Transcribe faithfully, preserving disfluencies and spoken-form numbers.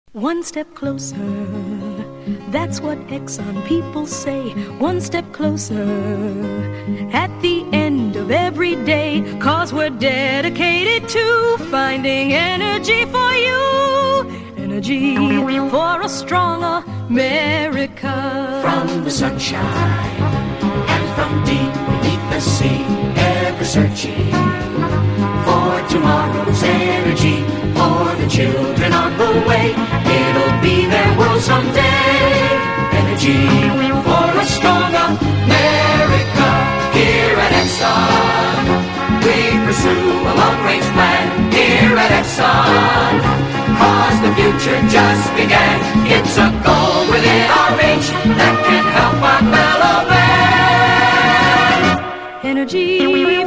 One step closer, that's what Exxon people say. One step closer, at the end of every day. 'Cause we're dedicated to finding energy for you. Energy for a strong America. From the sunshine and from deep beneath the sea, ever searching for tomorrow's energy. For the children on the way, it'll be their world someday. Energy for a strong America. Here at Exxon, we pursue a long-range plan. Here at Exxon, 'cause the future just began. It's a goal within our reach that can help our fellow man. Energy